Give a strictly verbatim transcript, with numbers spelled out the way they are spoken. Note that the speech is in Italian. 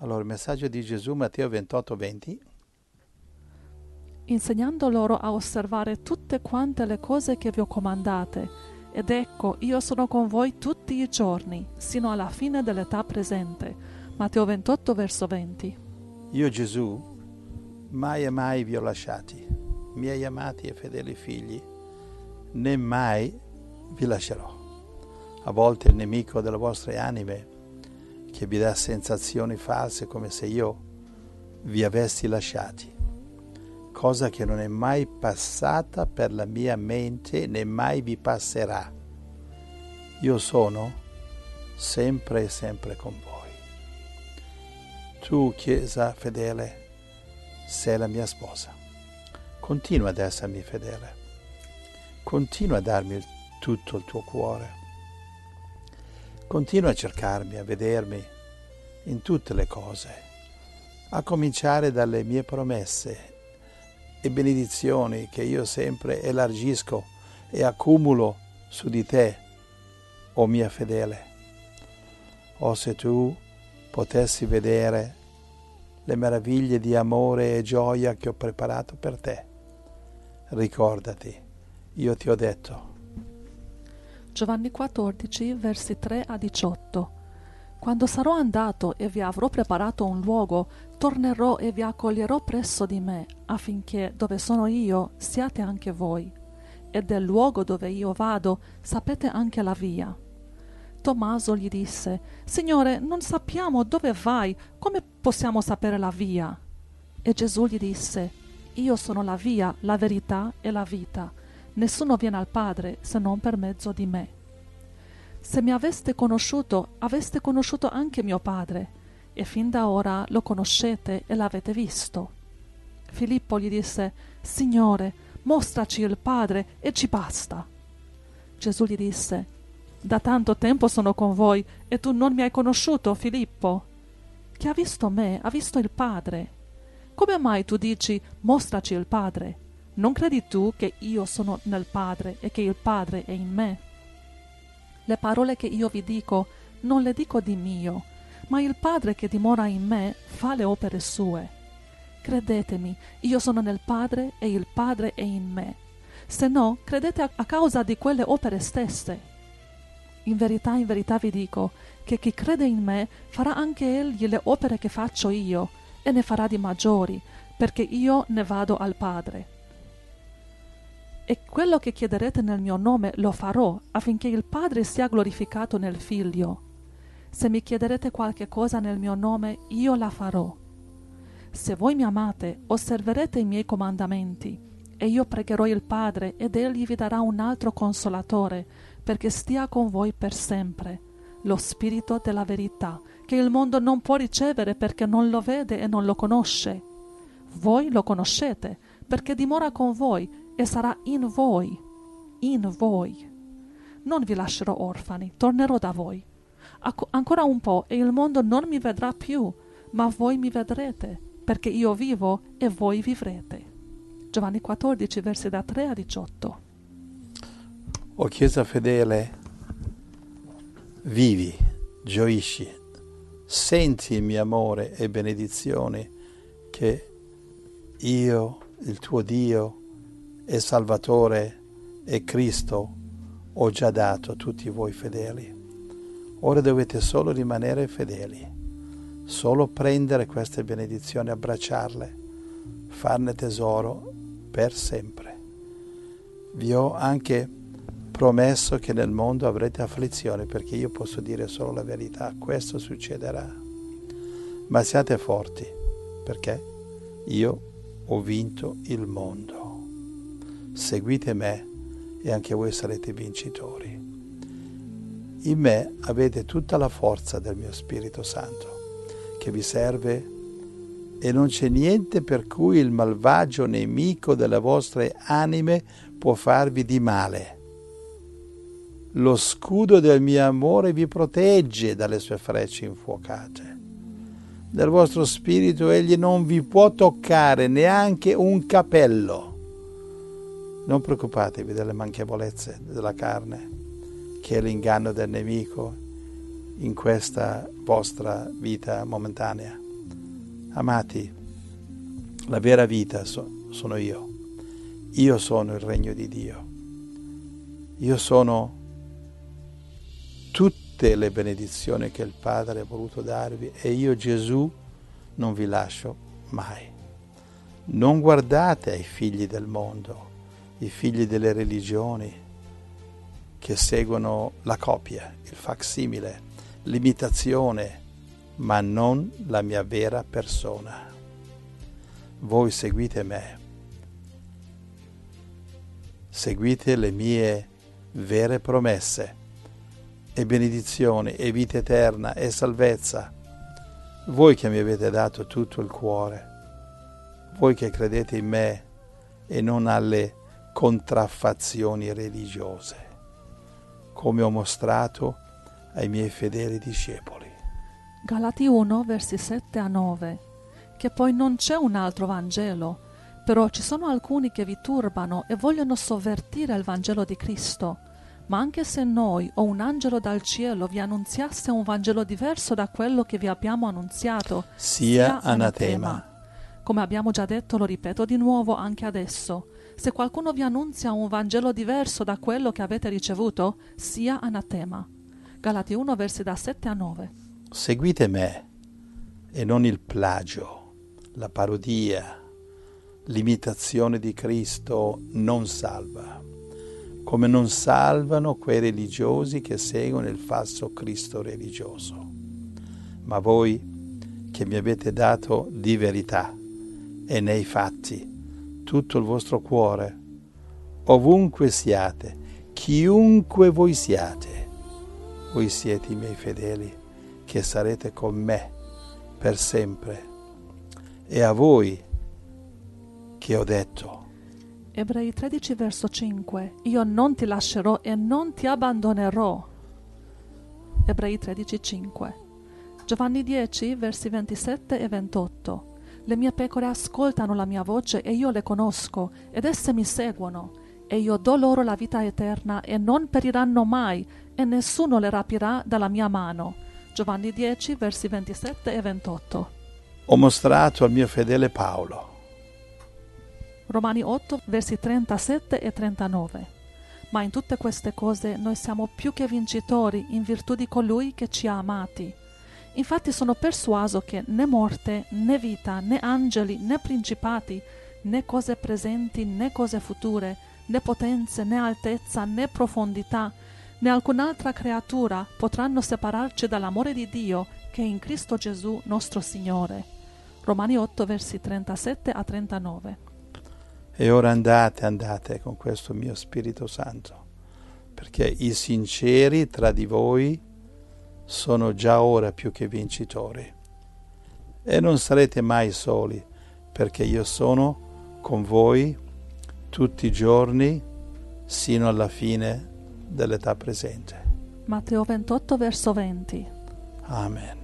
Allora, il messaggio di Gesù, Matteo ventotto venti. Insegnando loro a osservare tutte quante le cose che vi ho comandate. Ed ecco, io sono con voi tutti i giorni, sino alla fine dell'età presente. Matteo ventotto, verso venti. Io, Gesù, mai e mai vi ho lasciati, miei amati e fedeli figli, né mai vi lascerò. A volte il nemico delle vostre anime, che vi dà sensazioni false come se io vi avessi lasciati, cosa che non è mai passata per la mia mente né mai vi passerà. Io sono sempre e sempre con voi. Tu, Chiesa fedele, sei la mia sposa. Continua ad essermi fedele. Continua a darmi tutto il tuo cuore. Continua a cercarmi, a vedermi in tutte le cose, a cominciare dalle mie promesse e benedizioni che io sempre elargisco e accumulo su di te, o mia fedele. O se tu potessi vedere le meraviglie di amore e gioia che ho preparato per te. Ricordati, io ti ho detto. Giovanni quattordici, versi tre a diciotto. Quando sarò andato e vi avrò preparato un luogo, tornerò e vi accoglierò presso di me, affinché dove sono io siate anche voi. E del luogo dove io vado sapete anche la via. Tommaso gli disse: Signore, non sappiamo dove vai, come possiamo sapere la via? E Gesù gli disse: Io sono la via, la verità e la vita. Nessuno viene al Padre se non per mezzo di me. Se mi aveste conosciuto, aveste conosciuto anche mio Padre, e fin da ora lo conoscete e l'avete visto. Filippo gli disse: Signore, mostraci il Padre e ci basta. Gesù gli disse: Da tanto tempo sono con voi e tu non mi hai conosciuto, Filippo? Chi ha visto me ha visto il Padre. Come mai tu dici: mostraci il Padre? Non credi tu che io sono nel Padre e che il Padre è in me? Le parole che io vi dico non le dico di mio, ma il Padre che dimora in me fa le opere sue. Credetemi, io sono nel Padre e il Padre è in me. Se no, credete a, a causa di quelle opere stesse. In verità, in verità vi dico che chi crede in me farà anche egli le opere che faccio io, e ne farà di maggiori, perché io ne vado al Padre. E quello che chiederete nel mio nome lo farò, affinché il Padre sia glorificato nel Figlio. Se mi chiederete qualche cosa nel mio nome, io la farò. Se voi mi amate, osserverete i miei comandamenti, e io pregherò il Padre, ed egli vi darà un altro consolatore, perché stia con voi per sempre, lo Spirito della verità, che il mondo non può ricevere perché non lo vede e non lo conosce. Voi lo conoscete, perché dimora con voi e sarà in voi, in voi. Non vi lascerò orfani, tornerò da voi. Ac- ancora un po' e il mondo non mi vedrà più, ma voi mi vedrete, perché io vivo e voi vivrete. Giovanni quattordici, versi da tre a diciotto. O Chiesa fedele, vivi, gioisci, senti il mio amore e benedizioni che io, il tuo Dio e Salvatore e Cristo, ho già dato a tutti voi fedeli. Ora dovete solo rimanere fedeli, solo prendere queste benedizioni, abbracciarle, farne tesoro per sempre. Vi ho anche promesso che nel mondo avrete afflizione, perché io posso dire solo la verità, questo succederà. Ma siate forti, perché io ho vinto il mondo. Seguite me e anche voi sarete vincitori. In me avete tutta la forza del mio Spirito Santo, che vi serve, e non c'è niente per cui il malvagio nemico delle vostre anime può farvi di male. Lo scudo del mio amore vi protegge dalle sue frecce infuocate. Del vostro spirito egli non vi può toccare neanche un capello. Non preoccupatevi delle manchevolezze della carne, che è l'inganno del nemico in questa vostra vita momentanea. Amati, la vera vita so- sono io. Io sono il regno di Dio. Io sono tutte le benedizioni che il Padre ha voluto darvi e io, Gesù, non vi lascio mai. Non guardate ai figli del mondo, i figli delle religioni che seguono la copia, il facsimile, l'imitazione, ma non la mia vera persona. Voi seguite me, seguite le mie vere promesse e benedizioni e vita eterna e salvezza. Voi che mi avete dato tutto il cuore, voi che credete in me e non alle contraffazioni religiose, come ho mostrato ai miei fedeli discepoli. Galati uno, versi sette a nove. Che poi non c'è un altro Vangelo, però ci sono alcuni che vi turbano e vogliono sovvertire il Vangelo di Cristo. Ma anche se noi o un angelo dal cielo vi annunziasse un Vangelo diverso da quello che vi abbiamo annunziato, sia anatema. Come abbiamo già detto, lo ripeto di nuovo anche adesso. Se qualcuno vi annunzia un Vangelo diverso da quello che avete ricevuto, sia anatema. Galati uno, versi da sette a nove. Seguite me e non il plagio, la parodia, l'imitazione di Cristo non salva, come non salvano quei religiosi che seguono il falso Cristo religioso. Ma voi che mi avete dato di verità e nei fatti tutto il vostro cuore, ovunque siate, chiunque voi siate, voi siete i miei fedeli che sarete con me per sempre. E a voi che ho detto. Ebrei tredici, verso cinque. Io non ti lascerò e non ti abbandonerò. Ebrei tredici, cinque. Giovanni dieci, versi ventisette e ventotto. Le mie pecore ascoltano la mia voce e io le conosco, ed esse mi seguono. E io do loro la vita eterna e non periranno mai, e nessuno le rapirà dalla mia mano. Giovanni dieci, versi ventisette e ventotto. Ho mostrato al mio fedele Paolo. Romani otto, versi trentasette e trentanove. Ma in tutte queste cose noi siamo più che vincitori in virtù di colui che ci ha amati. Infatti sono persuaso che né morte, né vita, né angeli, né principati, né cose presenti, né cose future, né potenze, né altezza, né profondità, né alcun'altra creatura potranno separarci dall'amore di Dio che è in Cristo Gesù nostro Signore. Romani otto, versi trentasette a trentanove. E ora andate, andate con questo mio Spirito Santo, perché i sinceri tra di voi sono già ora più che vincitori. E non sarete mai soli, perché io sono con voi tutti i giorni sino alla fine dell'età presente. Matteo ventotto, verso venti. Amen.